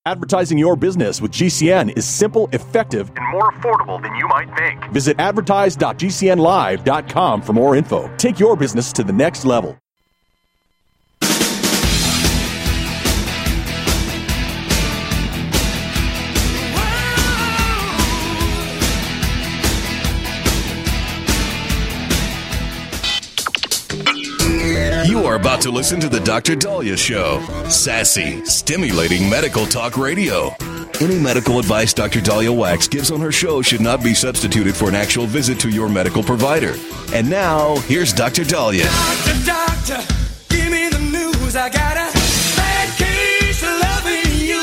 Advertising your business with GCN is simple, effective, and more affordable than you might think. Visit advertise.gcnlive.com for more info. Take your business to the next level. You are about to listen to the Dr. Daliah Show. Sassy, stimulating medical talk radio. Any medical advice Dr. Daliah Wax gives on her show should not be substituted for an actual visit to your medical provider. And now, here's Dr. Daliah. Doctor, give me the news. I got a bad case of loving you.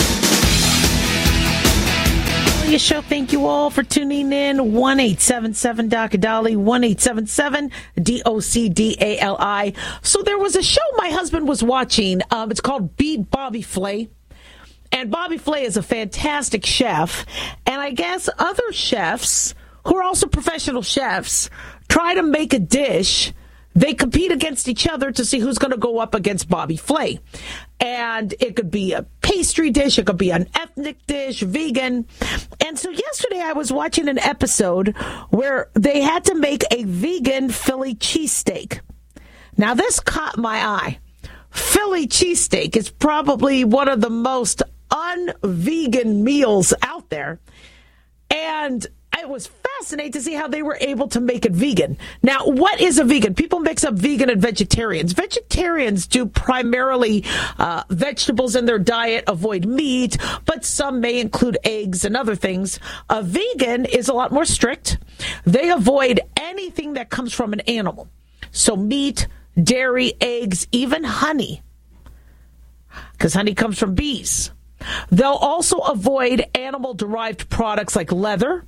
Show. Thank you all for tuning in. 1-877 Dr. Dali, 1-877 DOCDALI. So there was a show my husband was watching. It's called Beat Bobby Flay. And Bobby Flay is a fantastic chef. And I guess other chefs who are also professional chefs try to make a dish. They compete against each other to see who's going to go up against Bobby Flay. And it could be a pastry dish. It could be an ethnic dish, vegan. And so yesterday I was watching an episode where they had to make a vegan Philly cheesesteak. Now, this caught my eye. Philly cheesesteak is probably one of the most un-vegan meals out there. And it was fascinating to see how they were able to make it vegan. Now, what is a vegan? People mix up vegan and vegetarians. Vegetarians do primarily vegetables in their diet, avoid meat, but some may include eggs and other things. A vegan is a lot more strict. They avoid anything that comes from an animal. So meat, dairy, eggs, even honey, because honey comes from bees. They'll also avoid animal-derived products like leather,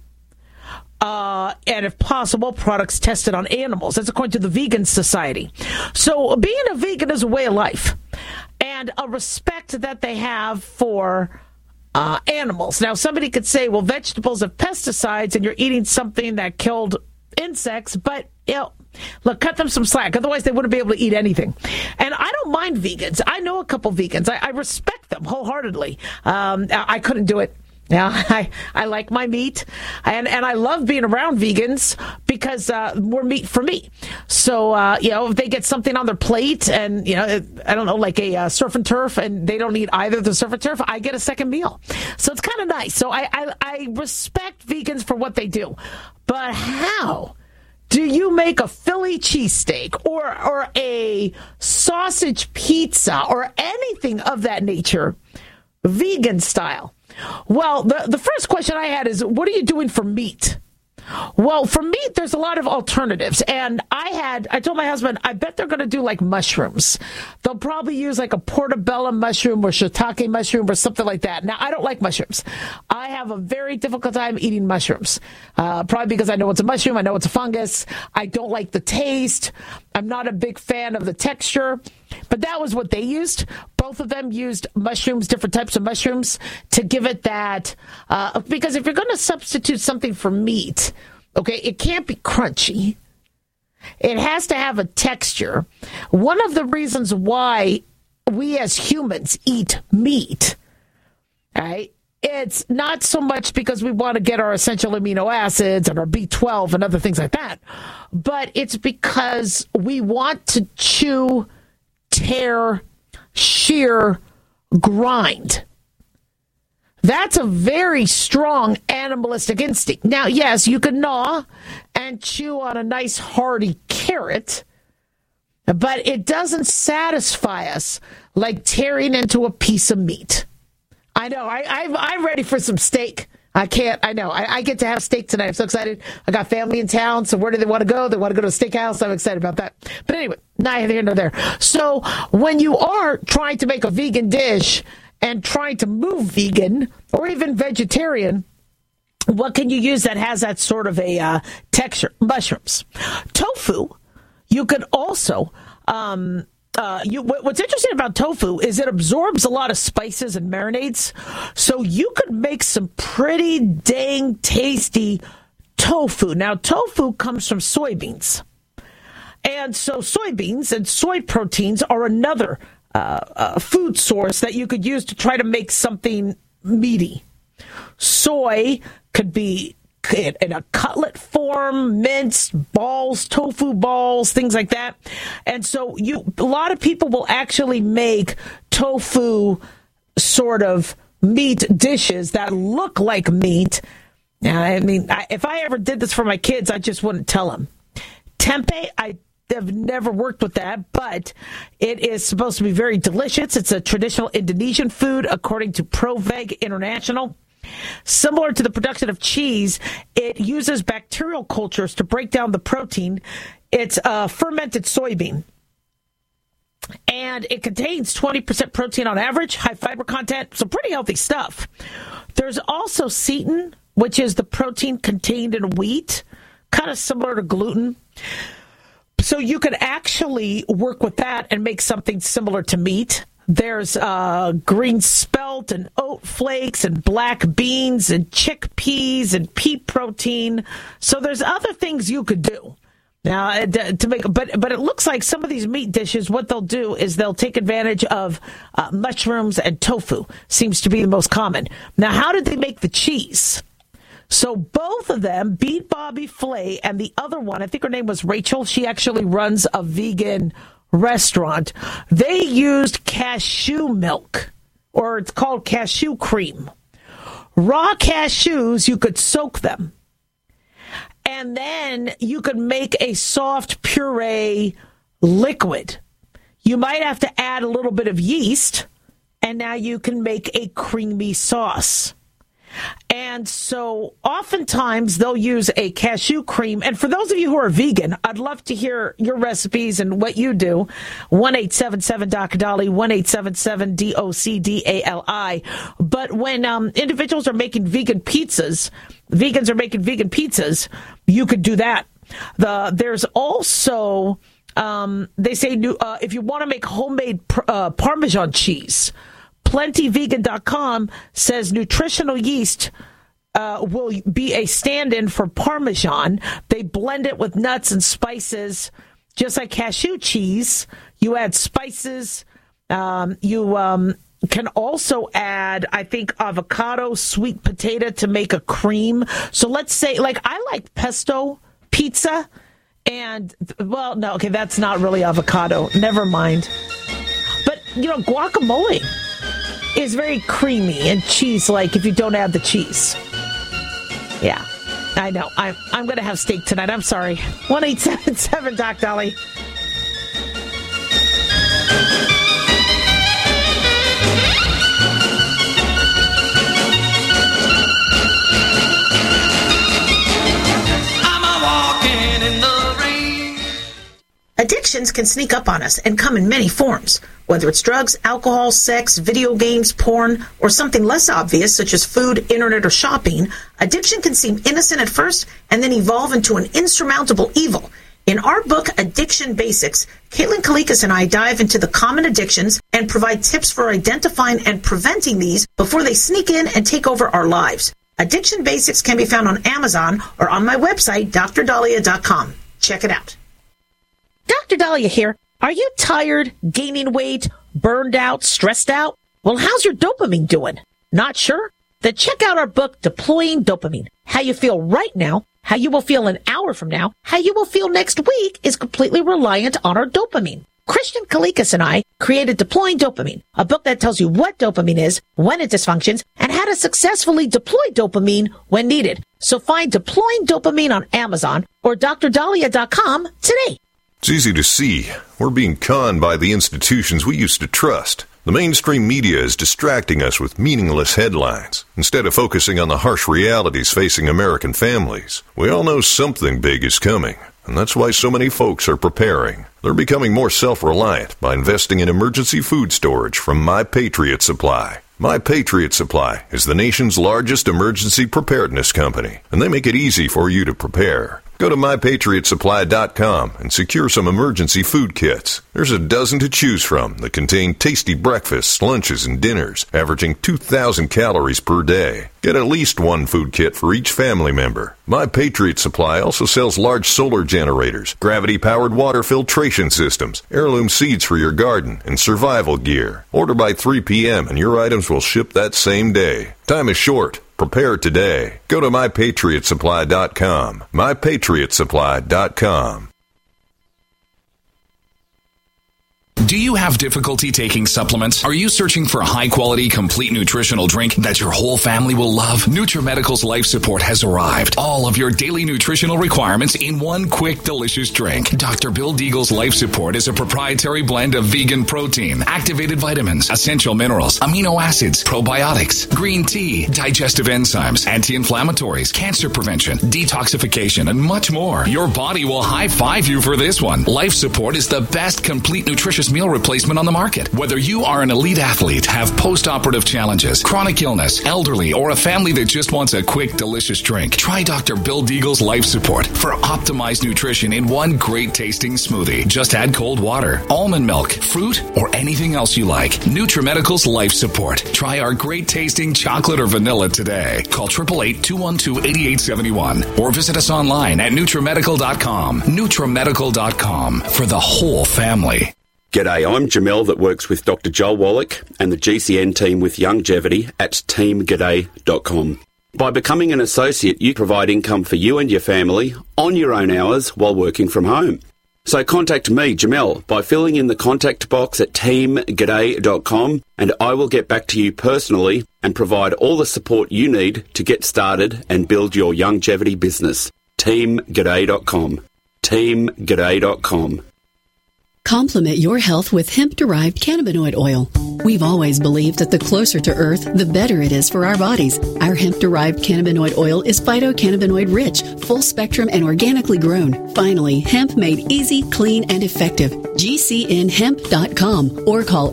and if possible, products tested on animals. That's according to the Vegan Society. So being a vegan is a way of life and a respect that they have for animals. Now, somebody could say, well, vegetables have pesticides and you're eating something that killed insects, but, you know, look, cut them some slack. Otherwise, they wouldn't be able to eat anything. And I don't mind vegans. I know a couple vegans. I respect them wholeheartedly. I couldn't do it. Yeah, I like my meat, and I love being around vegans because more meat for me. So, if they get something on their plate and, I don't know, like a surf and turf, and they don't eat either the surf and turf, I get a second meal. So it's kind of nice. So I respect vegans for what they do. But how do you make a Philly cheesesteak or a sausage pizza or anything of that nature vegan style? Well, the first question I had is, what are you doing for meat? Well, for meat, there's a lot of alternatives. And I told my husband, I bet they're going to do like mushrooms. They'll probably use like a portobello mushroom or shiitake mushroom or something like that. Now, I don't like mushrooms. I have a very difficult time eating mushrooms, probably because I know it's a mushroom. I know it's a fungus. I don't like the taste. I'm not a big fan of the texture. But that was what they used. Both of them used mushrooms, different types of mushrooms, to give it that. Because if you're going to substitute something for meat, okay, it can't be crunchy. It has to have a texture. One of the reasons why we as humans eat meat, right? It's not so much because we want to get our essential amino acids and our B12 and other things like that, but it's because we want to chew, tear, shear, grind. That's a very strong animalistic instinct. Now, yes, you can gnaw and chew on a nice hearty carrot, but it doesn't satisfy us like tearing into a piece of meat. I know. I'm ready for some steak. I can't. I know. I get to have steak tonight. I'm so excited. I got family in town, so where do they want to go? They want to go to a steakhouse. I'm excited about that. But anyway, neither here nor there. So when you are trying to make a vegan dish and trying to move vegan or even vegetarian, what can you use that has that sort of a texture? Mushrooms. Tofu, you could also... what's interesting about tofu is it absorbs a lot of spices and marinades, so you could make some pretty dang tasty tofu. Now, tofu comes from soybeans, and so soybeans and soy proteins are another food source that you could use to try to make something meaty. Soy could be in a cutlet form, minced balls, tofu balls, things like that. And so a lot of people will actually make tofu sort of meat dishes that look like meat. I mean, if I ever did this for my kids, I just wouldn't tell them. Tempeh, I have never worked with that, but it is supposed to be very delicious. It's a traditional Indonesian food, according to ProVeg International. Similar to the production of cheese, it uses bacterial cultures to break down the protein. It's a fermented soybean. And it contains 20% protein on average, high fiber content, so pretty healthy stuff. There's also seitan, which is the protein contained in wheat, kind of similar to gluten. So you could actually work with that and make something similar to meat. There's green spelt and oat flakes and black beans and chickpeas and pea protein. So there's other things you could do. Now, to make, but it looks like some of these meat dishes, what they'll do is they'll take advantage of mushrooms and tofu. Seems to be the most common. Now, how did they make the cheese? So both of them, Beat Bobby Flay and the other one, I think her name was Rachel. She actually runs a vegan restaurant. They used cashew milk, or it's called cashew cream. Raw cashews, you could soak them. And then you could make a soft puree liquid. You might have to add a little bit of yeast, and now you can make a creamy sauce. And so oftentimes they'll use a cashew cream. And for those of you who are vegan, I'd love to hear your recipes and what you do. 1-877-DOC-DOLLY, 1-877-DOC-DALI. But when individuals are making vegan pizzas, vegans are making vegan pizzas, you could do that. There's also, they say, if you want to make homemade Parmesan cheese, PlentyVegan.com says nutritional yeast will be a stand-in for Parmesan. They blend it with nuts and spices, just like cashew cheese. You add spices. You can also add, I think, avocado, sweet potato to make a cream. So let's say, like, I like pesto pizza. And, well, no, okay, that's not really avocado. Never mind. But, guacamole is very creamy and cheese-like if you don't add the cheese. Yeah, I know. I'm going to have steak tonight. I'm sorry. 1-877-DOC-DOLLY. Addictions can sneak up on us and come in many forms. Whether it's drugs, alcohol, sex, video games, porn, or something less obvious such as food, internet, or shopping, addiction can seem innocent at first and then evolve into an insurmountable evil. In our book, Addiction Basics, Caitlin Kalikas and I dive into the common addictions and provide tips for identifying and preventing these before they sneak in and take over our lives. Addiction Basics can be found on Amazon or on my website, DrDahlia.com. Check it out. Dr. Dahlia here. Are you tired, gaining weight, burned out, stressed out? Well, how's your dopamine doing? Not sure? Then check out our book, Deploying Dopamine. How you feel right now, how you will feel an hour from now, how you will feel next week is completely reliant on our dopamine. Christian Kalikas and I created Deploying Dopamine, a book that tells you what dopamine is, when it dysfunctions, and how to successfully deploy dopamine when needed. So find Deploying Dopamine on Amazon or DrDahlia.com today. It's easy to see. We're being conned by the institutions we used to trust. The mainstream media is distracting us with meaningless headlines instead of focusing on the harsh realities facing American families. We all know something big is coming, and that's why so many folks are preparing. They're becoming more self-reliant by investing in emergency food storage from My Patriot Supply. My Patriot Supply is the nation's largest emergency preparedness company, and they make it easy for you to prepare. Go to MyPatriotSupply.com and secure some emergency food kits. There's a dozen to choose from that contain tasty breakfasts, lunches, and dinners, averaging 2,000 calories per day. Get at least one food kit for each family member. My Patriot Supply also sells large solar generators, gravity-powered water filtration systems, heirloom seeds for your garden, and survival gear. Order by 3 p.m. and your items will ship that same day. Time is short. Prepare today. Go to MyPatriotSupply.com. MyPatriotSupply.com. Do you have difficulty taking supplements? Are you searching for a high-quality, complete nutritional drink that your whole family will love? NutriMedical's Life Support has arrived. All of your daily nutritional requirements in one quick, delicious drink. Dr. Bill Deagle's Life Support is a proprietary blend of vegan protein, activated vitamins, essential minerals, amino acids, probiotics, green tea, digestive enzymes, anti-inflammatories, cancer prevention, detoxification, and much more. Your body will high-five you for this one. Life Support is the best complete nutritious meal replacement on the market. Whether you are an elite athlete, have post-operative challenges, chronic illness, elderly, or a family that just wants a quick, delicious drink, try Dr. Bill Deagle's Life Support for optimized nutrition in one great-tasting smoothie. Just add cold water, almond milk, fruit, or anything else you like. NutriMedical's Life Support. Try our great-tasting chocolate or vanilla today. Call 888-212-8871 or visit us online at NutriMedical.com. NutriMedical.com for the whole family. G'day, I'm Jamel that works with Dr. Joel Wallach and the GCN team with Longevity at teamg'day.com. By becoming an associate, you provide income for you and your family on your own hours while working from home. So contact me, Jamel, by filling in the contact box at teamg'day.com and I will get back to you personally and provide all the support you need to get started and build your longevity business. teamg'day.com. teamg'day.com. Complement your health with hemp-derived cannabinoid oil. We've always believed that the closer to Earth, the better it is for our bodies. Our hemp-derived cannabinoid oil is phytocannabinoid-rich, full-spectrum, and organically grown. Finally, hemp made easy, clean, and effective. GCNhemp.com or call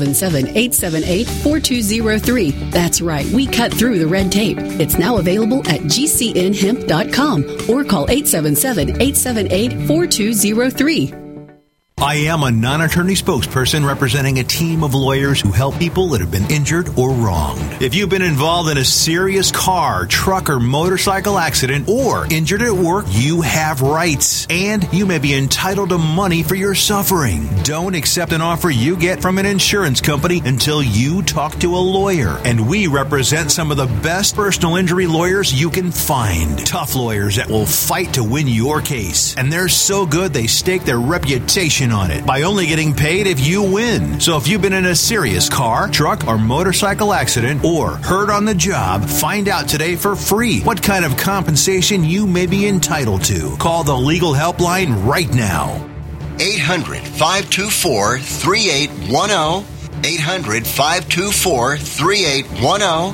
877-878-4203. That's right, we cut through the red tape. It's now available at GCNhemp.com or call 877-878-4203. I am a non-attorney spokesperson representing a team of lawyers who help people that have been injured or wronged. If you've been involved in a serious car, truck, or motorcycle accident or injured at work, you have rights, and you may be entitled to money for your suffering. Don't accept an offer you get from an insurance company until you talk to a lawyer, and we represent some of the best personal injury lawyers you can find. Tough lawyers that will fight to win your case, and they're so good they stake their reputation on it by only getting paid if you win. So if you've been in a serious car, truck, or motorcycle accident or hurt on the job, find out today for free what kind of compensation you may be entitled to. Call the legal helpline right now. 800-524-3810. 800-524-3810.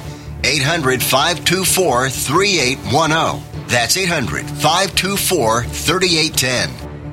800-524-3810. That's 800-524-3810.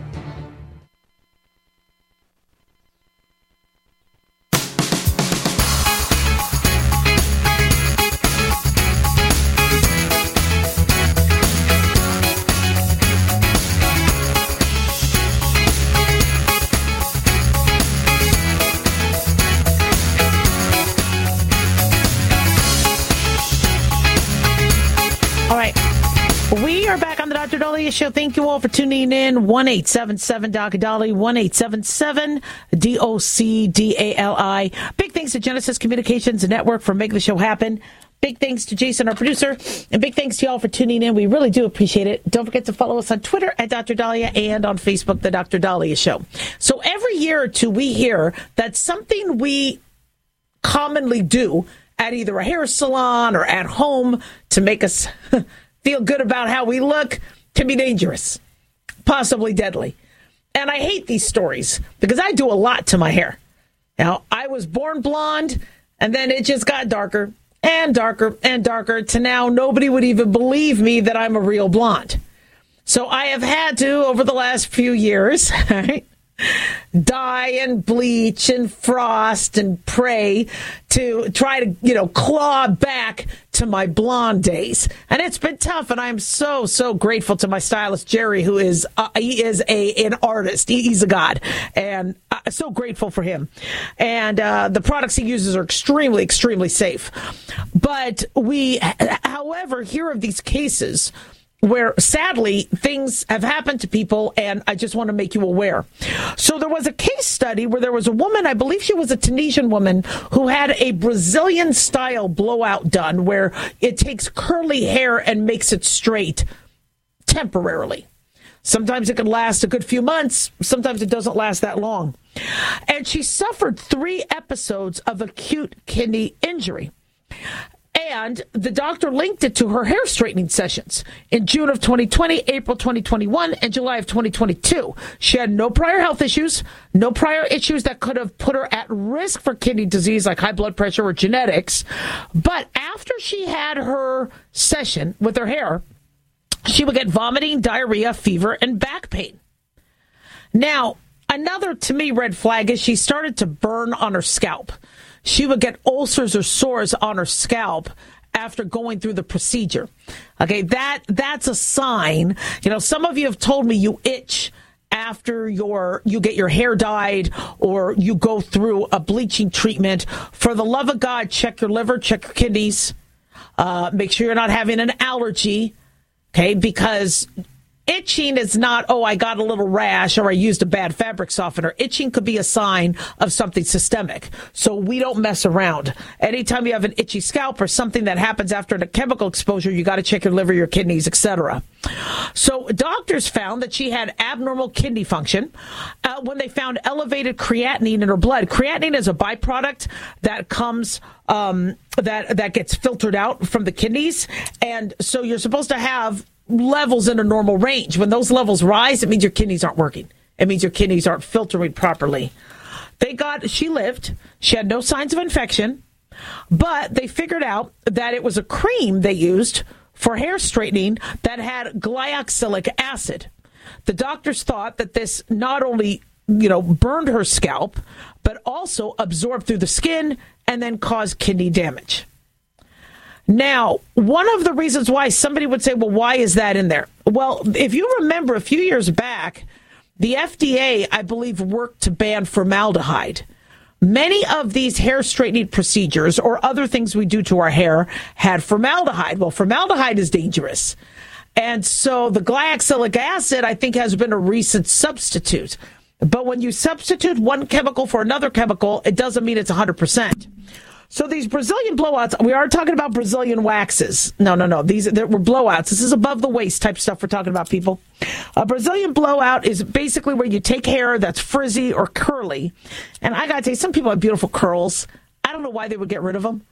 Dr. Dahlia Show. Thank you all for tuning in. 1-877-Dr. 1-877-DOCDALI. Big thanks to Genesis Communications Network for making the show happen. Big thanks to Jason, our producer, and big thanks to y'all for tuning in. We really do appreciate it. Don't forget to follow us on Twitter at Dr. Dahlia and on Facebook, The Dr. Dahlia Show. So every year or two, we hear that something we commonly do at either a hair salon or at home to make us feel good about how we look can be dangerous, possibly deadly. And I hate these stories because I do a lot to my hair. Now, I was born blonde, and then it just got darker and darker and darker to now nobody would even believe me that I'm a real blonde. So I have had to, over the last few years, right, dye and bleach and frost and pray to try to, claw back to my blonde days. And it's been tough. And I am so, so grateful to my stylist, Jerry, who is, an artist. He's a god. And so grateful for him. And the products he uses are extremely, extremely safe. But we, however, hear of these cases where sadly things have happened to people, and I just want to make you aware. So there was a case study where there was a woman, I believe she was a Tunisian woman, who had a Brazilian style blowout done where it takes curly hair and makes it straight temporarily. Sometimes it can last a good few months. Sometimes it doesn't last that long. And she suffered 3 episodes of acute kidney injury. And the doctor linked it to her hair straightening sessions in June of 2020, April 2021, and July of 2022. She had no prior health issues, no prior issues that could have put her at risk for kidney disease like high blood pressure or genetics. But after she had her session with her hair, she would get vomiting, diarrhea, fever, and back pain. Now, another, to me, red flag is she started to burn on her scalp. She would get ulcers or sores on her scalp after going through the procedure. Okay, that's a sign. Some of you have told me you itch after you get your hair dyed or you go through a bleaching treatment. For the love of God, check your liver, check your kidneys. Make sure you're not having an allergy. Okay, because itching is not, I got a little rash or I used a bad fabric softener. Itching could be a sign of something systemic. So we don't mess around. Anytime you have an itchy scalp or something that happens after a chemical exposure, you got to check your liver, your kidneys, etc. So doctors found that she had abnormal kidney function when they found elevated creatinine in her blood. Creatinine is a byproduct that comes that gets filtered out from the kidneys. And so you're supposed to have levels in a normal range. When those levels rise, it means your kidneys aren't working. It means your kidneys aren't filtering properly. Thank God she lived. She had no signs of infection, but they figured out that it was a cream they used for hair straightening that had glyoxylic acid. The doctors thought that this not only, burned her scalp, but also absorbed through the skin and then caused kidney damage. Now, one of the reasons why somebody would say, well, why is that in there? Well, if you remember a few years back, the FDA, I believe, worked to ban formaldehyde. Many of these hair straightening procedures or other things we do to our hair had formaldehyde. Well, formaldehyde is dangerous. And so the glyoxylic acid, I think, has been a recent substitute. But when you substitute one chemical for another chemical, it doesn't mean it's 100%. So these Brazilian blowouts, we are talking about Brazilian waxes. No. These were blowouts. This is above the waist type stuff we're talking about, people. A Brazilian blowout is basically where you take hair that's frizzy or curly. And I got to tell you, some people have beautiful curls. I don't know why they would get rid of them.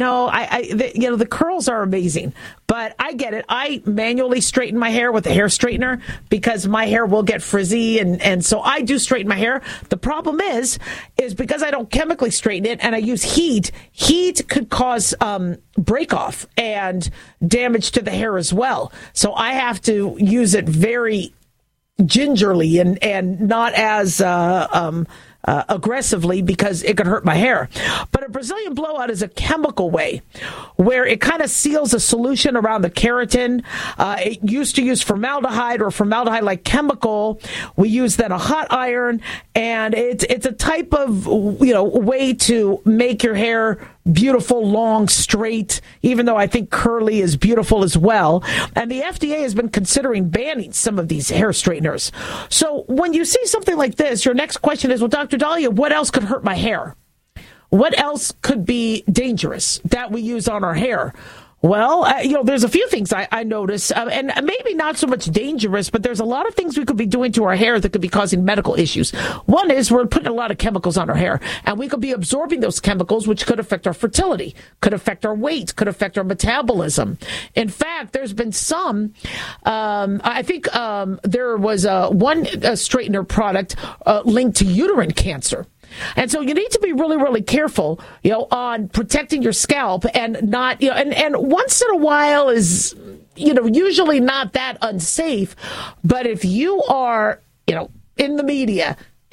The curls are amazing, but I get it. I manually straighten my hair with a hair straightener because my hair will get frizzy. And so I do straighten my hair. The problem is because I don't chemically straighten it and I use heat could cause, break off and damage to the hair as well. So I have to use it very gingerly and not as, aggressively because it could hurt my hair. But a Brazilian blowout is a chemical way where it kind of seals a solution around the keratin. It used to use formaldehyde or formaldehyde-like chemical. We use then a hot iron, and it's a type of way to make your hair beautiful, long, straight, even though I think curly is beautiful as well. And the FDA has been considering banning some of these hair straighteners. So when you see something like this, your next question is, well, Dr. Daliah, what else could hurt my hair? What else could be dangerous that we use on our hair? Well, there's a few things I notice, and maybe not so much dangerous, but there's a lot of things we could be doing to our hair that could be causing medical issues. One is we're putting a lot of chemicals on our hair, and we could be absorbing those chemicals, which could affect our fertility, could affect our weight, could affect our metabolism. In fact, there's been some, I think there was one straightener product linked to uterine cancer. And so you need to be really, really careful, on protecting your scalp and not, and once in a while is, usually not that unsafe. But if you are, in the media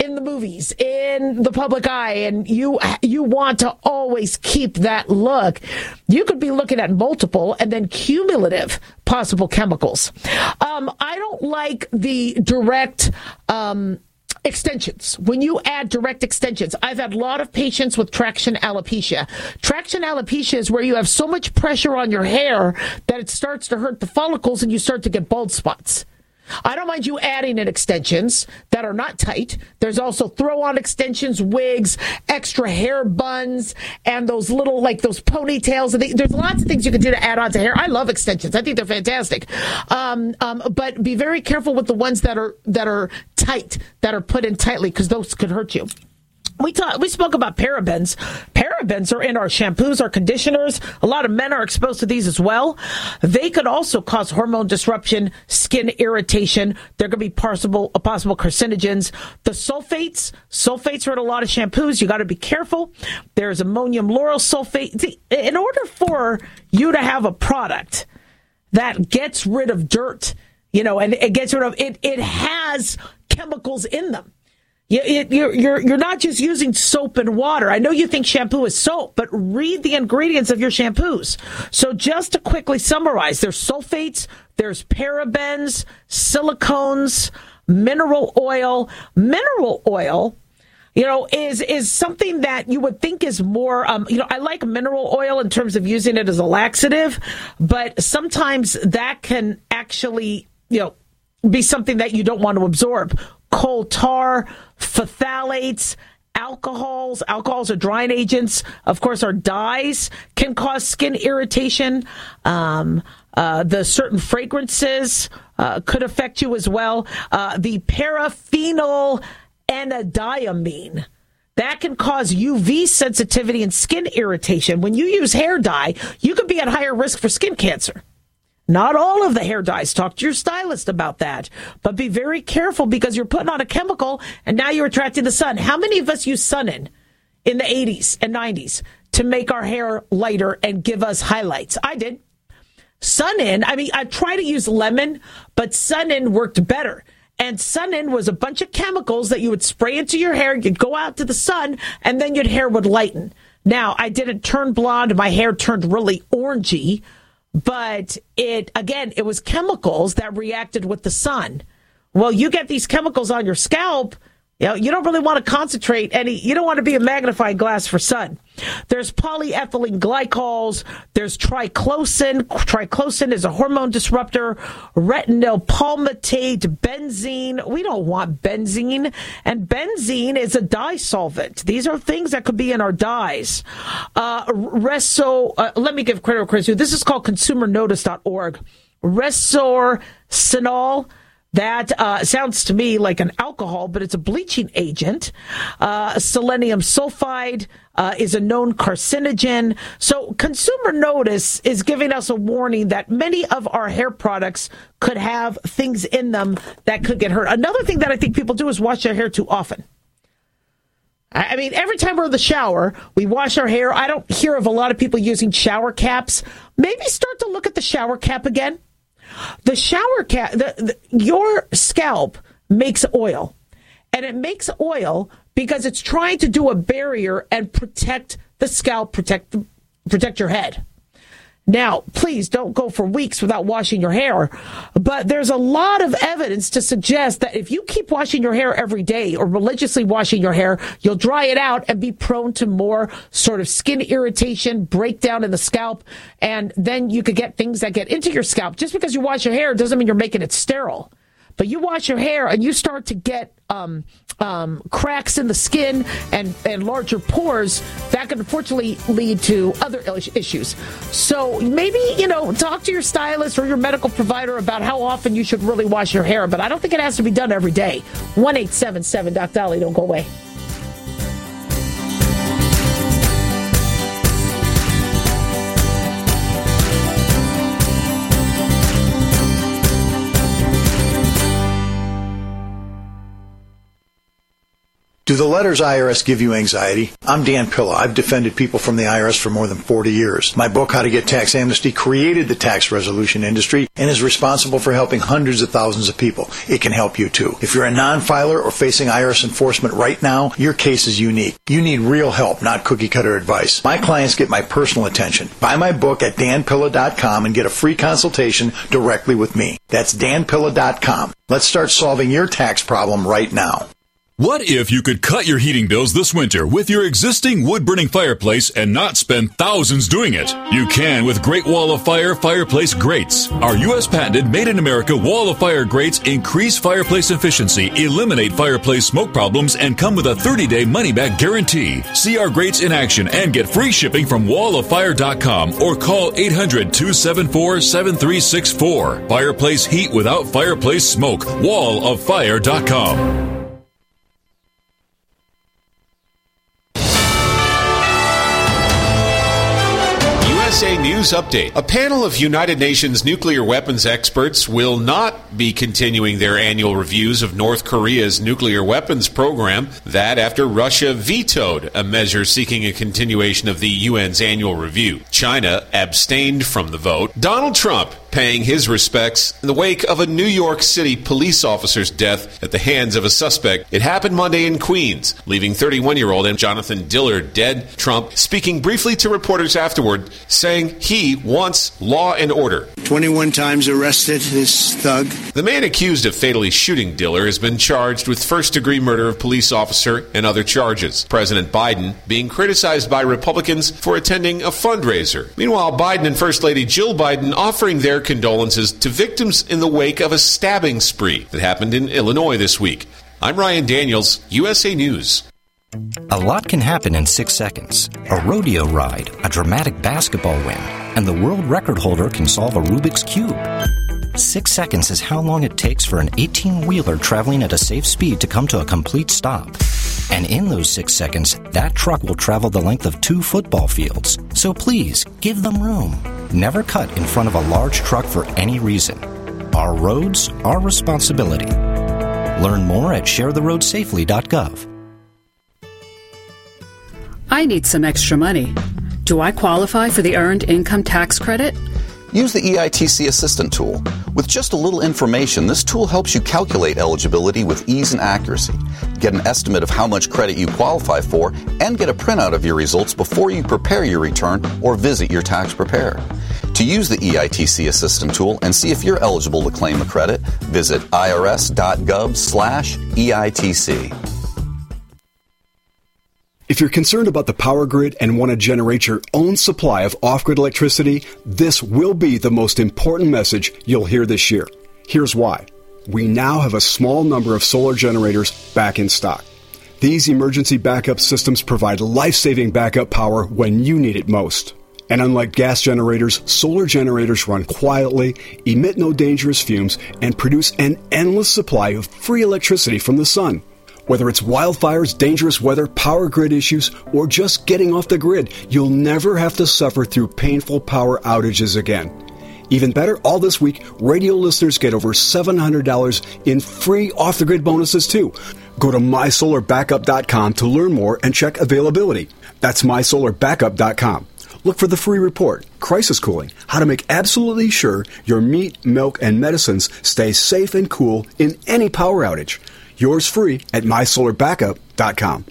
in the movies, in the public eye, and you want to always keep that look, you could be looking at multiple and then cumulative possible chemicals. I don't like the direct extensions. When you add direct extensions, I've had a lot of patients with traction alopecia. Traction alopecia is where you have so much pressure on your hair that it starts to hurt the follicles and you start to get bald spots. I don't mind you adding in extensions that are not tight. There's also throw-on extensions, wigs, extra hair buns, and those little, like those ponytails. There's lots of things you can do to add on to hair. I love extensions. I think they're fantastic. But be very careful with the ones that are tight, that are put in tightly, because those could hurt you. We spoke about parabens. Parabens are in our shampoos, our conditioners. A lot of men are exposed to these as well. They could also cause hormone disruption, skin irritation. There could be possible carcinogens. The sulfates are in a lot of shampoos. You got to be careful. There's ammonium lauryl sulfate. See, in order for you to have a product that gets rid of dirt, and it gets rid of it has chemicals in them. You're not just using soap and water. I know you think shampoo is soap, but read the ingredients of your shampoos. So just to quickly summarize, there's sulfates, there's parabens, silicones, mineral oil. Mineral oil, is something that you would think is more, I like mineral oil in terms of using it as a laxative, but sometimes that can actually, be something that you don't want to absorb. Coal tar, phthalates, alcohols. Alcohols are drying agents. Of course, our dyes can cause skin irritation. The certain fragrances could affect you as well. The paraphenyl anadiamine. That can cause UV sensitivity and skin irritation. When you use hair dye, you could be at higher risk for skin cancer. Not all of the hair dyes. Talk to your stylist about that. But be very careful, because you're putting on a chemical and now you're attracting the sun. How many of us use Sun-In the 80s and 90s to make our hair lighter and give us highlights? I did. Sun-In, I tried to use lemon, but Sun-In worked better. And Sun-In was a bunch of chemicals that you would spray into your hair. You'd go out to the sun, and then your hair would lighten. Now, I didn't turn blonde. My hair turned really orangey. But it was chemicals that reacted with the sun. Well, you get these chemicals on your scalp, you don't really want to concentrate you don't want to be a magnifying glass for sun. There's polyethylene glycols. There's triclosan. Triclosan is a hormone disruptor. Retinol palmitate, benzene. We don't want benzene. And benzene is a dye solvent. These are things that could be in our dyes. Let me give credit where credit's due. This is called consumernotice.org. Resorcinol. That sounds to me like an alcohol, but it's a bleaching agent. Selenium sulfide is a known carcinogen. So Consumer Notice is giving us a warning that many of our hair products could have things in them that could get hurt. Another thing that I think people do is wash their hair too often. Every time we're in the shower, we wash our hair. I don't hear of a lot of people using shower caps. Maybe start to look at the shower cap again. The shower cap, your scalp makes oil, and it makes oil because it's trying to do a barrier and protect the scalp, protect your head. Now, please don't go for weeks without washing your hair, but there's a lot of evidence to suggest that if you keep washing your hair every day or religiously washing your hair, you'll dry it out and be prone to more sort of skin irritation, breakdown in the scalp, and then you could get things that get into your scalp. Just because you wash your hair doesn't mean you're making it sterile. But you wash your hair and you start to get cracks in the skin and larger pores, that can unfortunately lead to other issues. So maybe, talk to your stylist or your medical provider about how often you should really wash your hair. But I don't think it has to be done every day. 1-877-Doc-Dolly. Don't go away. Do the letters IRS give you anxiety? I'm Dan Pilla. I've defended people from the IRS for more than 40 years. My book, How to Get Tax Amnesty, created the tax resolution industry and is responsible for helping hundreds of thousands of people. It can help you too. If you're a non-filer or facing IRS enforcement right now, your case is unique. You need real help, not cookie-cutter advice. My clients get my personal attention. Buy my book at danpilla.com and get a free consultation directly with me. That's danpilla.com. Let's start solving your tax problem right now. What if you could cut your heating bills this winter with your existing wood-burning fireplace and not spend thousands doing it? You can with Great Wall of Fire fireplace grates. Our U.S. patented made-in-America Wall of Fire grates increase fireplace efficiency, eliminate fireplace smoke problems, and come with a 30-day money-back guarantee. See our grates in action and get free shipping from walloffire.com or call 800-274-7364. Fireplace heat without fireplace smoke. walloffire.com. USA News Update. A panel of United Nations nuclear weapons experts will not be continuing their annual reviews of North Korea's nuclear weapons program. That after Russia vetoed a measure seeking a continuation of the UN's annual review. China abstained from the vote. Donald Trump paying his respects in the wake of a New York City police officer's death at the hands of a suspect. It happened Monday in Queens, leaving 31-year-old Jonathan Dillard dead. Trump speaking briefly to reporters afterward, saying he wants law and order. 21 times arrested, this thug. The man accused of fatally shooting Dillard has been charged with first-degree murder of police officer and other charges. President Biden being criticized by Republicans for attending a fundraiser. Meanwhile, Biden and First Lady Jill Biden offering their condolences to victims in the wake of a stabbing spree that happened in Illinois this week. I'm Ryan Daniels, USA News. A lot can happen in 6 seconds. A rodeo ride, a dramatic basketball win, and the world record holder can solve a Rubik's Cube. 6 seconds is how long it takes for an 18-wheeler traveling at a safe speed to come to a complete stop. And in those 6 seconds, that truck will travel the length of 2 football fields. So please, give them room. Never cut in front of a large truck for any reason. Our roads, our responsibility. Learn more at sharetheroadsafely.gov. I need some extra money. Do I qualify for the Earned Income Tax Credit? Use the EITC Assistant tool. With just a little information, this tool helps you calculate eligibility with ease and accuracy. Get an estimate of how much credit you qualify for and get a printout of your results before you prepare your return or visit your tax preparer. To use the EITC Assistant tool and see if you're eligible to claim a credit, visit irs.gov/EITC. If you're concerned about the power grid and want to generate your own supply of off-grid electricity, this will be the most important message you'll hear this year. Here's why. We now have a small number of solar generators back in stock. These emergency backup systems provide life-saving backup power when you need it most. And unlike gas generators, solar generators run quietly, emit no dangerous fumes, and produce an endless supply of free electricity from the sun. Whether it's wildfires, dangerous weather, power grid issues, or just getting off the grid, you'll never have to suffer through painful power outages again. Even better, all this week, radio listeners get over $700 in free off-the-grid bonuses, too. Go to mysolarbackup.com to learn more and check availability. That's mysolarbackup.com. Look for the free report, Crisis Cooling, how to make absolutely sure your meat, milk, and medicines stay safe and cool in any power outage. Yours free at mysolarbackup.com.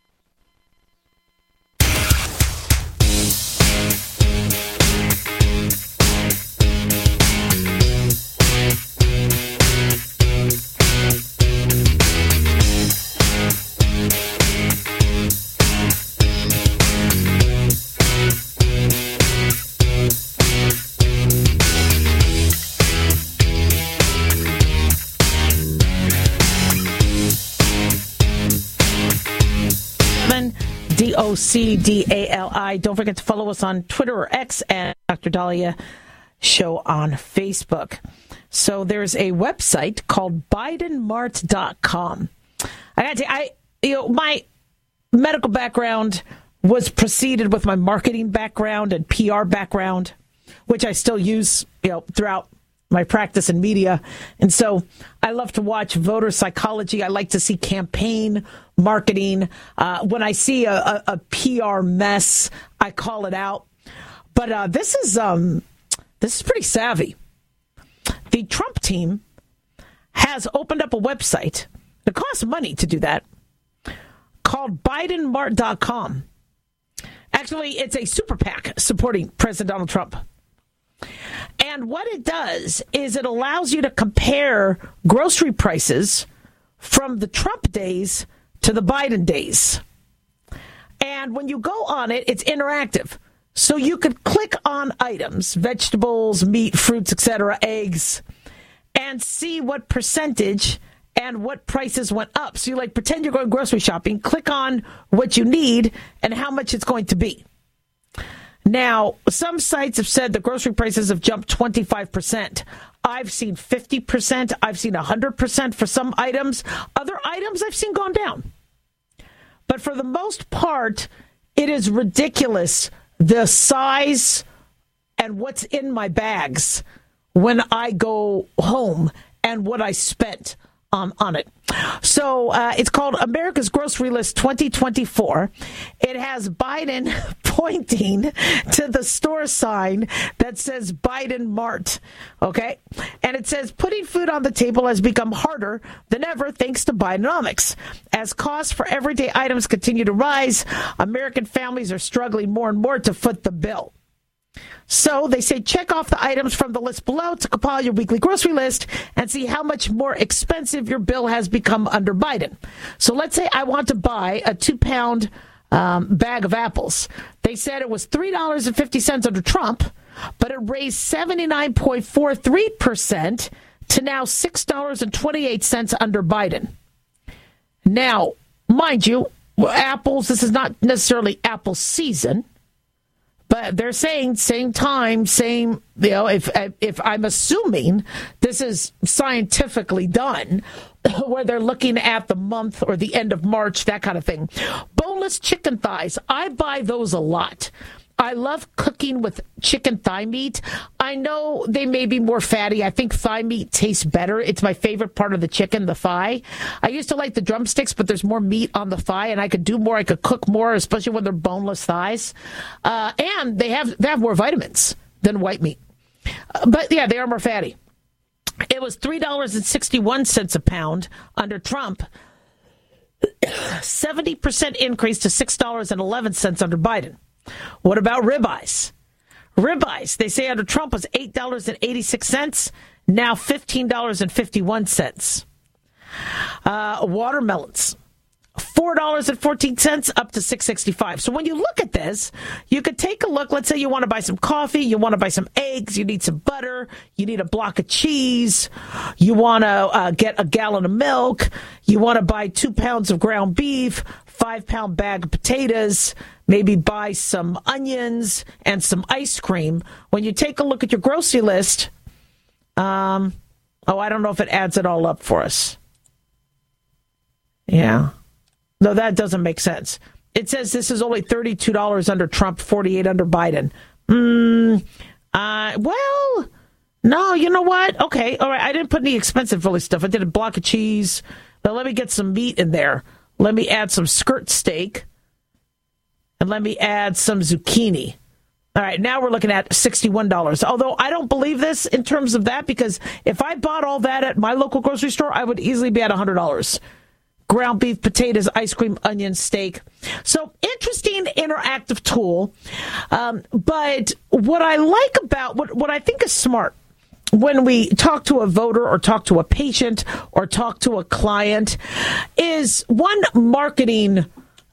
DOCDALI. Don't forget to follow us on Twitter or X and Dr. Dahlia Show on Facebook. So there's a website called BidenMart.com. I got to tell you, my medical background was preceded with my marketing background and PR background, which I still use, throughout my practice in media. And so I love to watch voter psychology. I like to see campaign marketing. When I see a PR mess, I call it out. But this is pretty savvy. The Trump team has opened up a website. It costs money to do that, called BidenMart.com. Actually, it's a super PAC supporting President Donald Trump. And what it does is it allows you to compare grocery prices from the Trump days to the Biden days. And when you go on it, it's interactive. So you could click on items, vegetables, meat, fruits, etc., eggs, and see what percentage and what prices went up. So you pretend you're going grocery shopping, click on what you need and how much it's going to be. Now, some sites have said the grocery prices have jumped 25%. I've seen 50%. I've seen 100% for some items. Other items I've seen gone down. But for the most part, it is ridiculous, the size and what's in my bags when I go home and what I spent on it. So it's called America's Grocery List 2024. It has Biden pointing to the store sign that says Biden Mart. Okay. And it says putting food on the table has become harder than ever thanks to Bidenomics. As costs for everyday items continue to rise, American families are struggling more and more to foot the bill. So they say check off the items from the list below to compile your weekly grocery list and see how much more expensive your bill has become under Biden. So let's say I want to buy a 2-pound bag of apples. They said it was $3.50 under Trump, but it raised 79.43% to now $6.28 under Biden. Now, mind you, apples, this is not necessarily apple season. But they're saying same time, same, if I'm assuming this is scientifically done, where they're looking at the month or the end of March, that kind of thing. Boneless chicken thighs, I buy those a lot. I love cooking with chicken thigh meat. I know they may be more fatty. I think thigh meat tastes better. It's my favorite part of the chicken, the thigh. I used to like the drumsticks, but there's more meat on the thigh, and I could do more. I could cook more, especially when they're boneless thighs. And they have more vitamins than white meat. But yeah, they are more fatty. It was $3.61 a pound under Trump. 70% increase to $6.11 under Biden. What about ribeyes? Ribeyes, they say under Trump was $8.86, now $15.51. Watermelons, $4.14 up to $6.65. So when you look at this, you could take a look. Let's say you want to buy some coffee, you want to buy some eggs, you need some butter, you need a block of cheese, you want to get a gallon of milk, you want to buy 2 pounds of ground beef, 5-pound bag of potatoes, maybe buy some onions and some ice cream. When you take a look at your grocery list, I don't know if it adds it all up for us. Yeah. No, that doesn't make sense. It says this is only $32 under Trump, $48 under Biden. Well, no, you know what? Okay, all right. I didn't put any expensive really stuff. I did a block of cheese. Now let me get some meat in there. Let me add some skirt steak. And let me add some zucchini. All right, now we're looking at $61. Although I don't believe this in terms of that, because if I bought all that at my local grocery store, I would easily be at $100. Ground beef, potatoes, ice cream, onions, steak. So interesting interactive tool. But what I like about, what I think is smart when we talk to a voter or talk to a patient or talk to a client is one marketing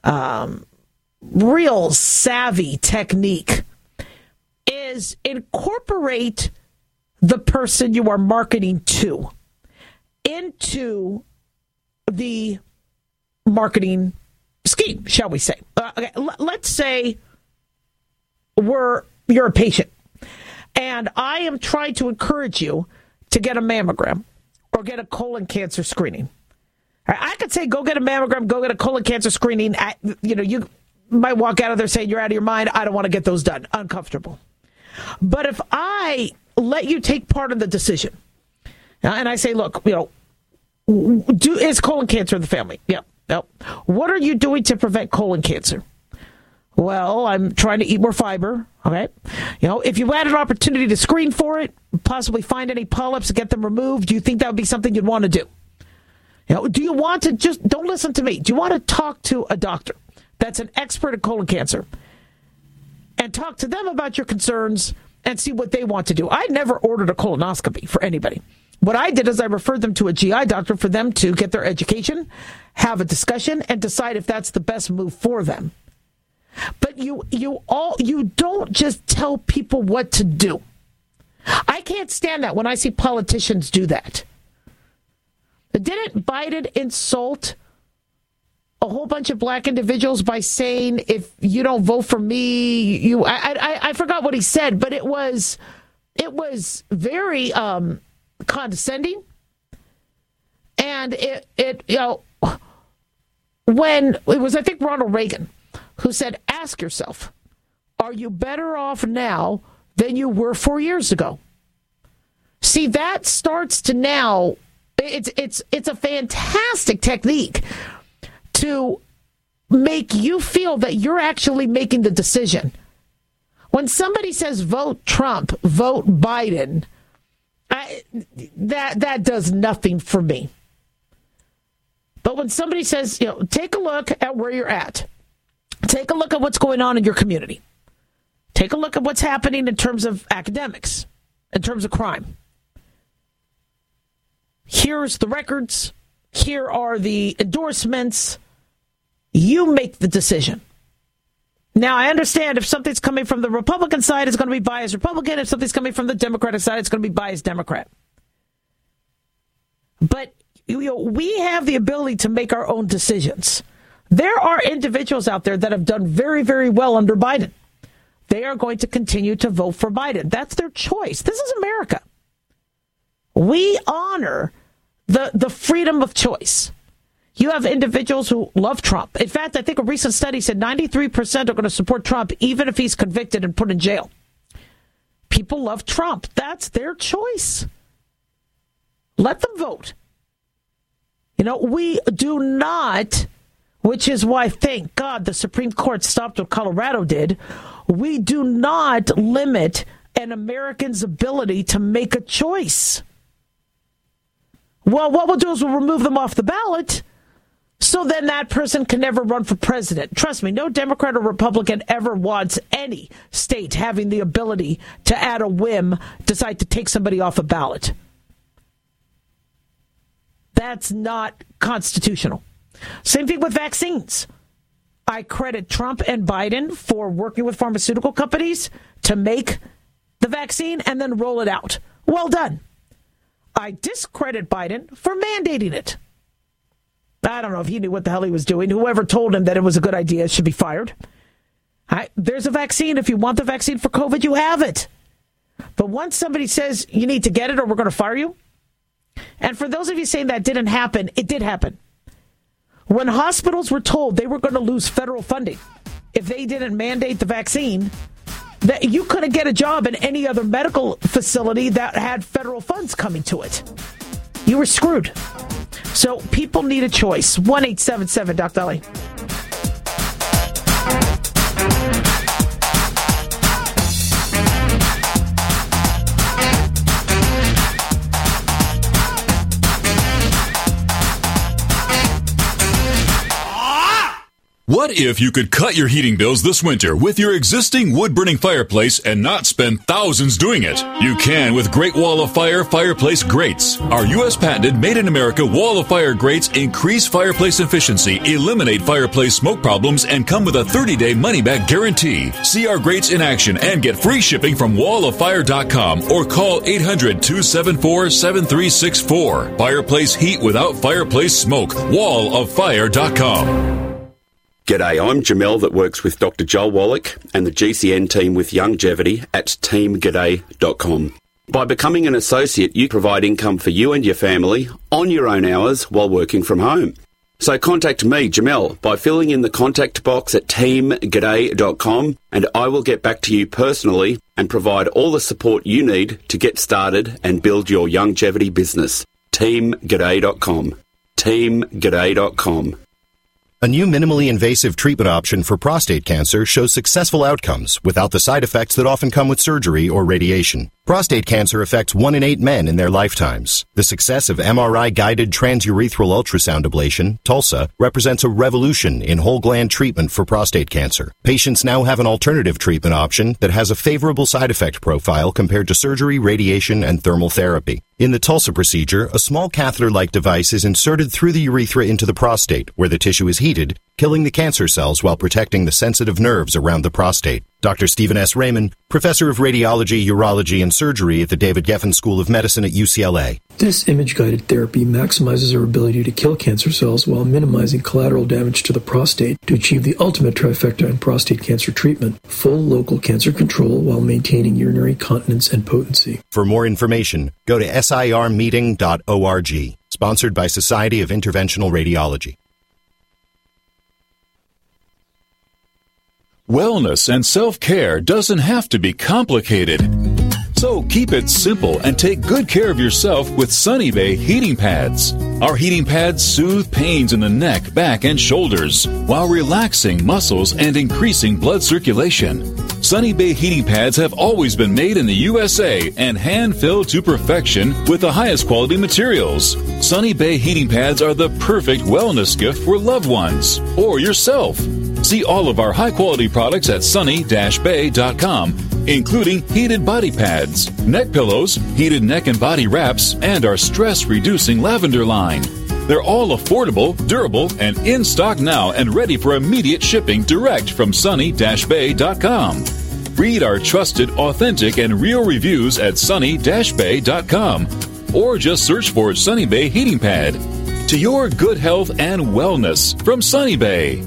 real savvy technique is incorporate the person you are marketing to into the marketing scheme, shall we say. Okay, let's say you're a patient and I am trying to encourage you to get a mammogram or get a colon cancer screening. I could say, go get a mammogram, go get a colon cancer screening. You might walk out of there saying you're out of your mind. I don't want to get those done. Uncomfortable. But if I let you take part in the decision. And I say, look, is colon cancer in the family? Yep. What are you doing to prevent colon cancer? Well, I'm trying to eat more fiber. Okay. If you had an opportunity to screen for it, possibly find any polyps and get them removed, do you think that would be something you'd want to do? Do you want to don't listen to me. Do you want to talk to a doctor that's an expert in colon cancer and talk to them about your concerns and see what they want to do? I never ordered a colonoscopy for anybody. What I did is I referred them to a GI doctor for them to get their education, have a discussion, and decide if that's the best move for them. But you don't just tell people what to do. I can't stand that when I see politicians do that. Didn't Biden insult a whole bunch of black individuals by saying, if you don't vote for me, I forgot what he said, but it was very condescending. And when it was, I think, Ronald Reagan who said, ask yourself, are you better off now than you were 4 years ago? See, that starts to now, it's a fantastic technique to make you feel that you're actually making the decision. When somebody says vote Trump, vote Biden, that does nothing for me. But when somebody says, take a look at where you're at. Take a look at what's going on in your community. Take a look at what's happening in terms of academics, in terms of crime. Here's the records. Here are the endorsements. You make the decision. Now, I understand if something's coming from the Republican side, it's going to be biased Republican. If something's coming from the Democratic side, it's going to be biased Democrat. But we have the ability to make our own decisions. There are individuals out there that have done very, very well under Biden. They are going to continue to vote for Biden. That's their choice. This is America. We honor the freedom of choice. You have individuals who love Trump. In fact, I think a recent study said 93% are going to support Trump, even if he's convicted and put in jail. People love Trump. That's their choice. Let them vote. We do not, which is why, thank God, the Supreme Court stopped what Colorado did. We do not limit an American's ability to make a choice. Well, what we'll do is we'll remove them off the ballot, so then that person can never run for president. Trust me, no Democrat or Republican ever wants any state having the ability to, at a whim, decide to take somebody off a ballot. That's not constitutional. Same thing with vaccines. I credit Trump and Biden for working with pharmaceutical companies to make the vaccine and then roll it out. Well done. I discredit Biden for mandating it. I don't know if he knew what the hell he was doing. Whoever told him that it was a good idea should be fired. There's a vaccine. If you want the vaccine for COVID, you have it. But once somebody says you need to get it or we're going to fire you, and for those of you saying that didn't happen, it did happen. When hospitals were told they were going to lose federal funding if they didn't mandate the vaccine, that you couldn't get a job in any other medical facility that had federal funds coming to it. You were screwed. So people need a choice. 1-877 Doc Dolly. What if you could cut your heating bills this winter with your existing wood-burning fireplace and not spend thousands doing it? You can with Great Wall of Fire fireplace grates. Our U.S. patented made-in-America Wall of Fire grates increase fireplace efficiency, eliminate fireplace smoke problems, and come with a 30-day money-back guarantee. See our grates in action and get free shipping from walloffire.com or call 800-274-7364. Fireplace heat without fireplace smoke. walloffire.com. G'day, I'm Jamel that works with Dr. Joel Wallach and the GCN team with Youngevity at teamg'day.com. By becoming an associate, you provide income for you and your family on your own hours while working from home. So contact me, Jamel, by filling in the contact box at teamg'day.com, and I will get back to you personally and provide all the support you need to get started and build your longevity business. teamg'day.com. teamg'day.com. A new minimally invasive treatment option for prostate cancer shows successful outcomes without the side effects that often come with surgery or radiation. Prostate cancer affects 1 in 8 men in their lifetimes. The success of MRI-guided transurethral ultrasound ablation, TULSA, represents a revolution in whole gland treatment for prostate cancer. Patients now have an alternative treatment option that has a favorable side effect profile compared to surgery, radiation, and thermal therapy. In the TULSA procedure, a small catheter-like device is inserted through the urethra into the prostate, where the tissue is heated, killing the cancer cells while protecting the sensitive nerves around the prostate. Dr. Stephen S. Raymond, professor of radiology, urology, and surgery at the David Geffen School of Medicine at UCLA. This image-guided therapy maximizes our ability to kill cancer cells while minimizing collateral damage to the prostate to achieve the ultimate trifecta in prostate cancer treatment: full local cancer control while maintaining urinary continence and potency. For more information, go to sirmeeting.org. Sponsored by Society of Interventional Radiology. Wellness and self-care doesn't have to be complicated. So keep it simple and take good care of yourself with Sunny Bay heating pads. Our heating pads soothe pains in the neck, back, and shoulders while relaxing muscles and increasing blood circulation. Sunny Bay heating pads have always been made in the USA and hand-filled to perfection with the highest quality materials. Sunny Bay heating pads are the perfect wellness gift for loved ones or yourself. See all of our high-quality products at sunny-bay.com, including heated body pads, neck pillows, heated neck and body wraps, and our stress-reducing lavender line. They're all affordable, durable, and in stock now and ready for immediate shipping direct from sunny-bay.com. Read our trusted, authentic, and real reviews at sunny-bay.com, or just search for Sunny Bay Heating Pad. To your good health and wellness from Sunny Bay.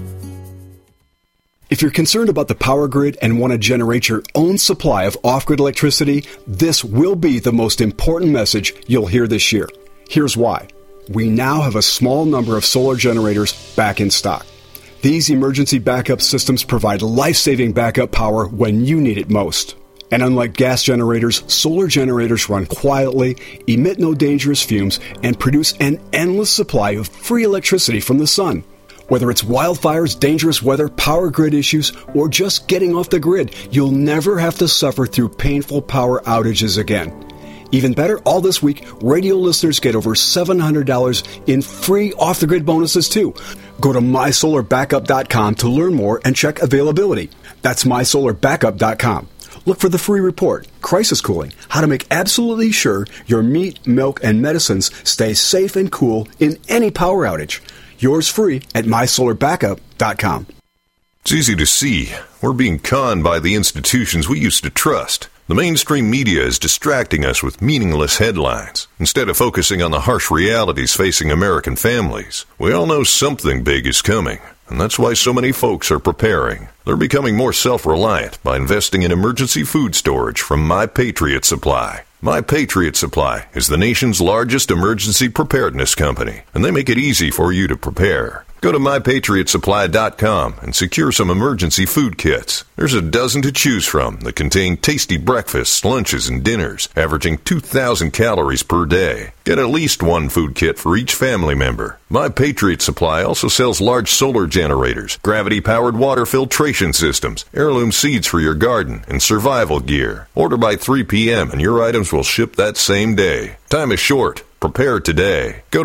If you're concerned about the power grid and want to generate your own supply of off-grid electricity, this will be the most important message you'll hear this year. Here's why. We now have a small number of solar generators back in stock. These emergency backup systems provide life-saving backup power when you need it most. And unlike gas generators, solar generators run quietly, emit no dangerous fumes, and produce an endless supply of free electricity from the sun. Whether it's wildfires, dangerous weather, power grid issues, or just getting off the grid, you'll never have to suffer through painful power outages again. Even better, all this week, radio listeners get over $700 in free off-the-grid bonuses, too. Go to mysolarbackup.com to learn more and check availability. That's mysolarbackup.com. Look for the free report, Crisis Cooling, how to make absolutely sure your meat, milk, and medicines stay safe and cool in any power outage. Yours free at mysolarbackup.com. It's easy to see. We're being conned by the institutions we used to trust. The mainstream media is distracting us with meaningless headlines instead of focusing on the harsh realities facing American families. We all know something big is coming, and that's why so many folks are preparing. They're becoming more self-reliant by investing in emergency food storage from My Patriot Supply. My Patriot Supply is the nation's largest emergency preparedness company, and they make it easy for you to prepare. Go to MyPatriotSupply.com and secure some emergency food kits. There's a dozen to choose from that contain tasty breakfasts, lunches, and dinners, averaging 2,000 calories per day. Get at least one food kit for each family member. My Patriot Supply also sells large solar generators, gravity-powered water filtration systems, heirloom seeds for your garden, and survival gear. Order by 3 p.m. and your items will ship that same day. Time is short. Prepare today. Go to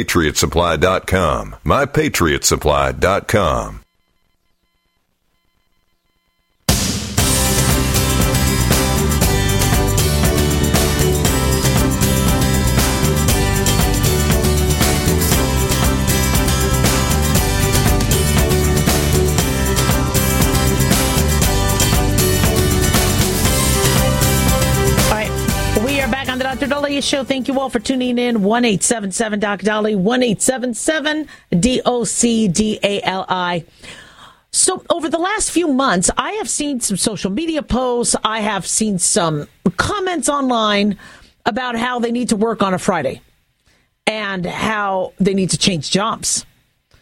MyPatriotSupply.com. MyPatriotSupply.com. Dr. Daliah Show. Thank you all for tuning in. 1-877 Dr. Dali, 1-877 DOCDALI. So over the last few months, I have seen some social media posts. I have seen some comments online about how they need to work on a Friday and how they need to change jobs.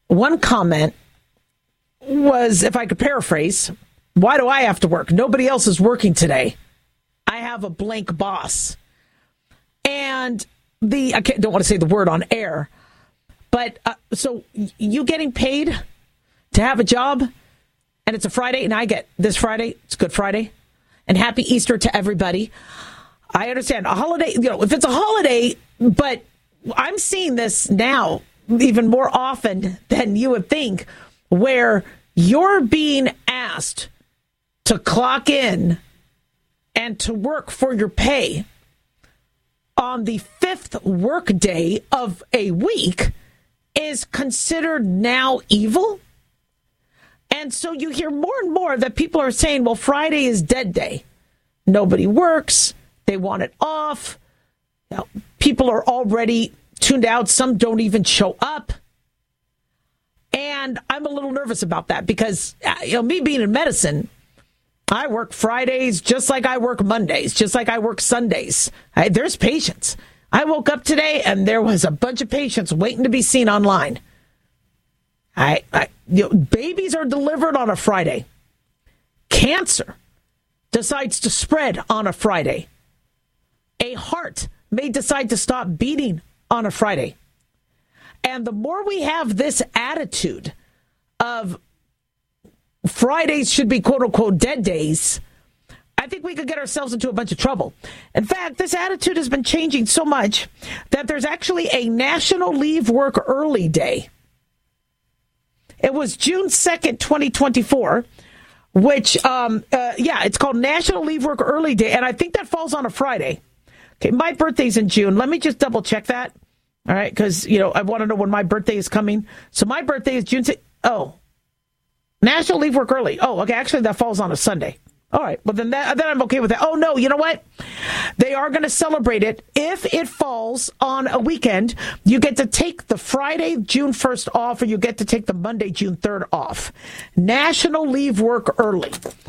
one comment was, if I could paraphrase, why do I have to work? Nobody else is working today. I have a blank boss. And I don't want to say the word on air, but so you getting paid to have a job, and it's a Friday, and I get this Friday, it's Good Friday, and happy Easter to everybody. I understand a holiday, if it's a holiday, but I'm seeing this now even more often than you would think, where you're being asked to clock in and to work for your pay on the 5th workday of a week is considered now evil. And so you hear more and more that people are saying, well, Friday is dead day. Nobody works. They want it off. People are already tuned out. Some don't even show up. And I'm a little nervous about that because, me being in medicine, I work Fridays just like I work Mondays, just like I work Sundays. There's patients. I woke up today and there was a bunch of patients waiting to be seen online. Babies are delivered on a Friday. Cancer decides to spread on a Friday. A heart may decide to stop beating on a Friday. And the more we have this attitude of Fridays should be quote unquote dead days, I think we could get ourselves into a bunch of trouble. In fact, this attitude has been changing so much that there's actually a National Leave Work Early Day. It was June 2nd, 2024, which, it's called National Leave Work Early Day, and I think that falls on a Friday. Okay, my birthday's in June. Let me just double check that. All right, because, I want to know when my birthday is coming. So my birthday is June 6th. Oh, National Leave Work Early. Oh, okay, actually that falls on a Sunday. All right, well, then I'm okay with that. Oh, no, you know what? They are going to celebrate it. If it falls on a weekend, you get to take the Friday, June 1st off, or you get to take the Monday, June 3rd off. National Leave Work Early.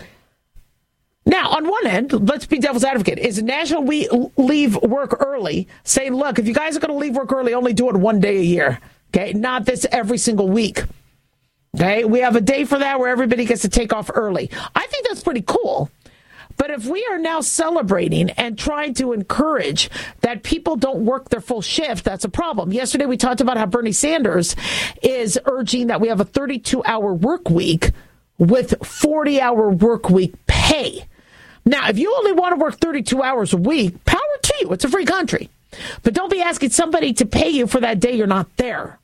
Now, on one end, let's be devil's advocate. Is National Leave Work Early saying, look, if you guys are going to leave work early, only do it one day a year, okay? Not this every single week. Okay, we have a day for that where everybody gets to take off early. I think that's pretty cool. But if we are now celebrating and trying to encourage that people don't work their full shift, that's a problem. Yesterday we talked about how Bernie Sanders is urging that we have a 32-hour work week with 40-hour work week pay. Now, if you only want to work 32 hours a week, power to you. It's a free country. But don't be asking somebody to pay you for that day you're not there.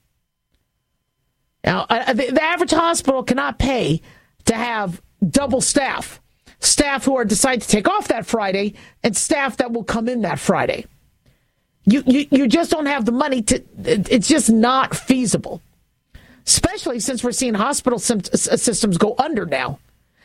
Now, the average hospital cannot pay to have double staff who are decide to take off that Friday and staff that will come in that Friday. You just don't have the money to. It's just not feasible, especially since we're seeing hospital systems go under now.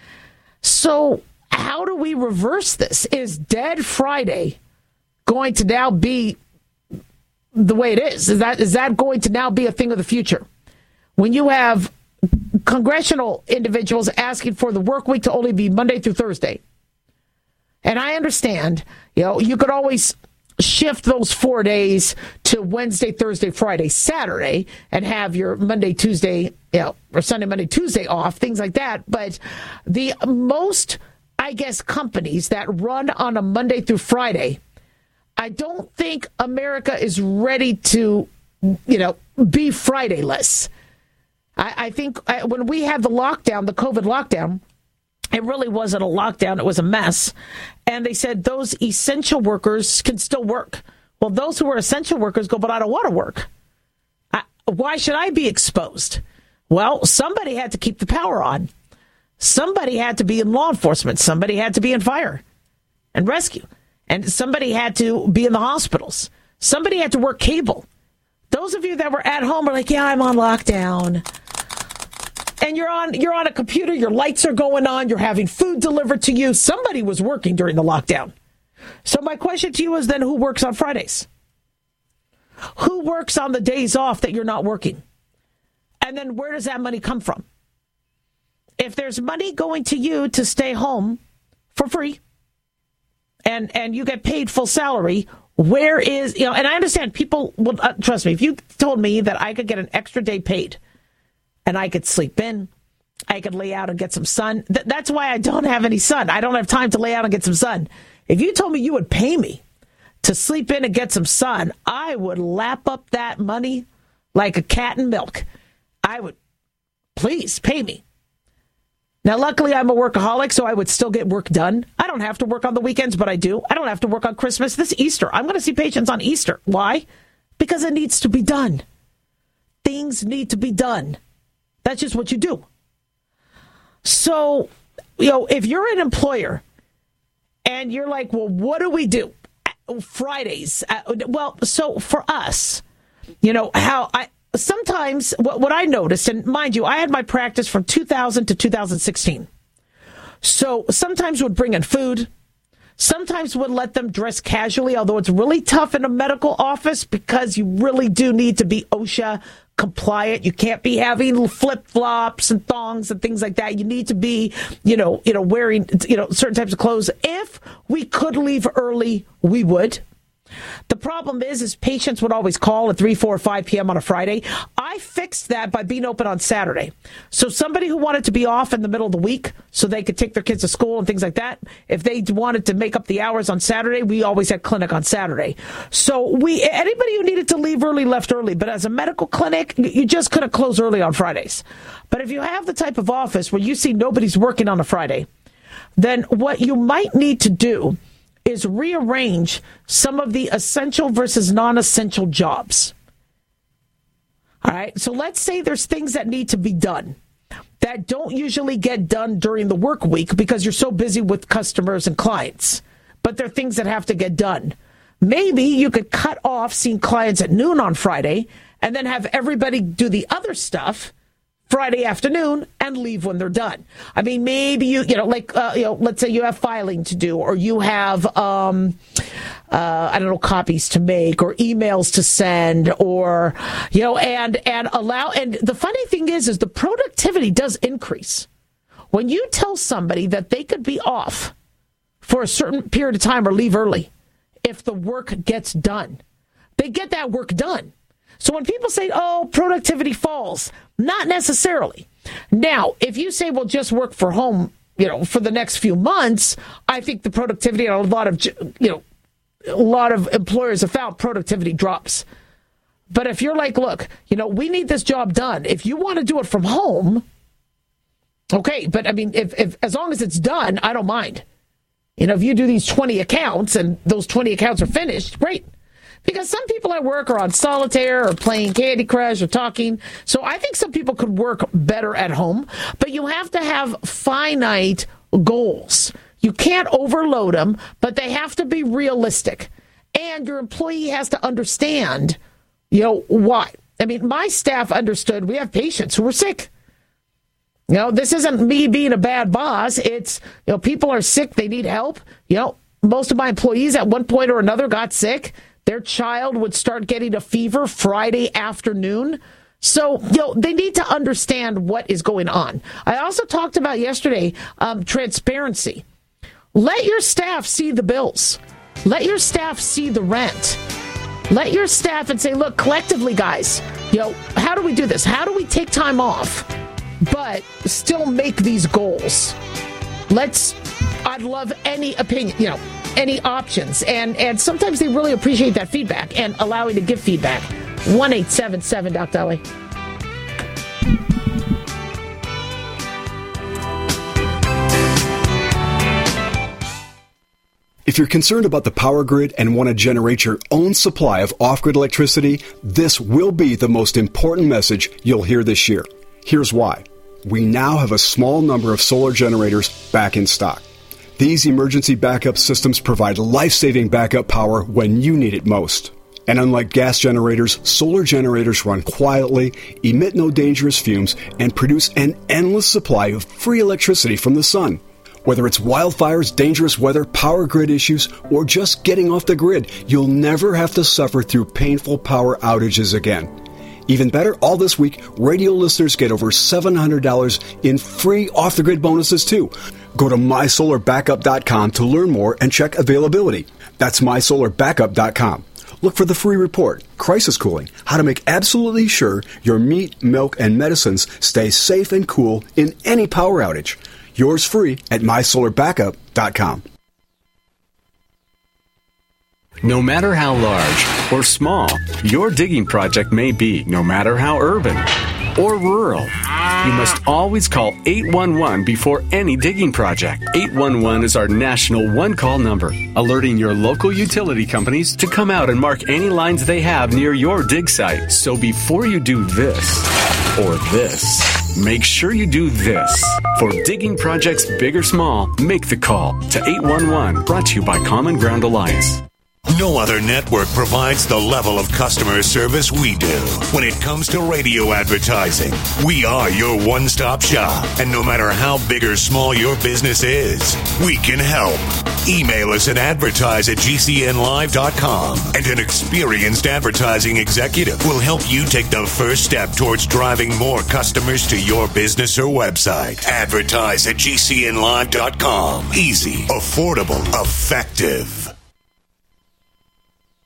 So how do we reverse this? Is Dead Friday going to now be the way it is? Is that going to now be a thing of the future? When you have congressional individuals asking for the work week to only be Monday through Thursday. And I understand, you could always shift those 4 days to Wednesday, Thursday, Friday, Saturday, and have your Monday, Tuesday, or Sunday, Monday, Tuesday off, things like that. But the most, companies that run on a Monday through Friday, I don't think America is ready to, be Fridayless. I think when we had the lockdown, the COVID lockdown, it really wasn't a lockdown. It was a mess. And they said those essential workers can still work. Well, those who are essential workers go, but I don't want to work. Why should I be exposed? Well, somebody had to keep the power on. Somebody had to be in law enforcement. Somebody had to be in fire and rescue. And somebody had to be in the hospitals. Somebody had to work cable. Those of you that were at home are like, yeah, I'm on lockdown. And you're on a computer, your lights are going on, you're having food delivered to you. Somebody was working during the lockdown. So my question to you is then, who works on Fridays? Who works on the days off that you're not working? And then where does that money come from? If there's money going to you to stay home for free and you get paid full salary, where is, and I understand people will, trust me, if you told me that I could get an extra day paid and I could sleep in. I could lay out and get some sun. That's why I don't have any sun. I don't have time to lay out and get some sun. If you told me you would pay me to sleep in and get some sun, I would lap up that money like a cat in milk. I would. Please pay me. Now, luckily, I'm a workaholic, so I would still get work done. I don't have to work on the weekends, but I do. I don't have to work on Christmas. This Easter, I'm going to see patients on Easter. Why? Because it needs to be done. Things need to be done. That's just what you do. So, if you're an employer and you're like, well, what do we do? Fridays. So for us, sometimes what I noticed, and mind you, I had my practice from 2000 to 2016. So sometimes would bring in food. Sometimes would let them dress casually, although it's really tough in a medical office because you really do need to be OSHA compliant. You can't be having flip-flops and thongs and things like that. You need to be, wearing, certain types of clothes. If we could leave early, we would. The problem is patients would always call at 3, 4, or 5 p.m. on a Friday. I fixed that by being open on Saturday. So somebody who wanted to be off in the middle of the week so they could take their kids to school and things like that, if they wanted to make up the hours on Saturday, we always had clinic on Saturday. So anybody who needed to leave early left early. But as a medical clinic, you just couldn't close early on Fridays. But if you have the type of office where you see nobody's working on a Friday, then what you might need to do is rearrange some of the essential versus non-essential jobs. All right, so let's say there's things that need to be done that don't usually get done during the work week because you're so busy with customers and clients, but they're things that have to get done. Maybe you could cut off seeing clients at noon on Friday and then have everybody do the other stuff Friday afternoon and leave when they're done. I mean, maybe let's say you have filing to do, or you have, copies to make or emails to send, or, and allow. And the funny thing is the productivity does increase. When you tell somebody that they could be off for a certain period of time or leave early, if the work gets done, they get that work done. So when people say, oh, productivity falls, not necessarily. Now, if you say, well, just work for home, for the next few months, I think the productivity, a lot of employers have found productivity drops. But if you're like, look, we need this job done. If you want to do it from home, okay. But I mean, if as long as it's done, I don't mind. If you do these 20 accounts and those 20 accounts are finished, great. Because some people at work are on solitaire or playing Candy Crush or talking. So I think some people could work better at home. But you have to have finite goals. You can't overload them, but they have to be realistic. And your employee has to understand, why. I mean, my staff understood we have patients who are sick. This isn't me being a bad boss. It's, people are sick. They need help. Most of my employees at one point or another got sick. Their child would start getting a fever Friday afternoon. So, they need to understand what is going on. I also talked about yesterday, transparency. Let your staff see the bills. Let your staff see the rent. Let your staff and say, look, collectively, guys, how do we do this? How do we take time off, but still make these goals? I'd love any opinion, any options. And sometimes they really appreciate that feedback and allowing to give feedback. 1-877 Doc Dolly. If you're concerned about the power grid and want to generate your own supply of off-grid electricity, this will be the most important message you'll hear this year. Here's why. We now have a small number of solar generators back in stock. These emergency backup systems provide life-saving backup power when you need it most. And unlike gas generators, solar generators run quietly, emit no dangerous fumes, and produce an endless supply of free electricity from the sun. Whether it's wildfires, dangerous weather, power grid issues, or just getting off the grid, you'll never have to suffer through painful power outages again. Even better, all this week, radio listeners get over $700 in free off-the-grid bonuses, too. Go to mysolarbackup.com to learn more and check availability. That's mysolarbackup.com. look for the free report, Crisis Cooling, how to make absolutely sure your meat, milk, and medicines stay safe and cool in any power outage. Yours free at mysolarbackup.com. No matter how large or small your digging project may be, no matter how urban or rural, you must always call 811 before any digging project. 811 is our national one-call number, alerting your local utility companies to come out and mark any lines they have near your dig site. So before you do this or this, make sure you do this. For digging projects big or small, make the call to 811, brought to you by Common Ground Alliance. No other network provides the level of customer service we do. When it comes to radio advertising, we are your one-stop shop. And no matter how big or small your business is, we can help. Email us at advertise@gcnlive.com, and an experienced advertising executive will help you take the first step towards driving more customers to your business or website. Advertise@gcnlive.com. Easy, affordable, effective.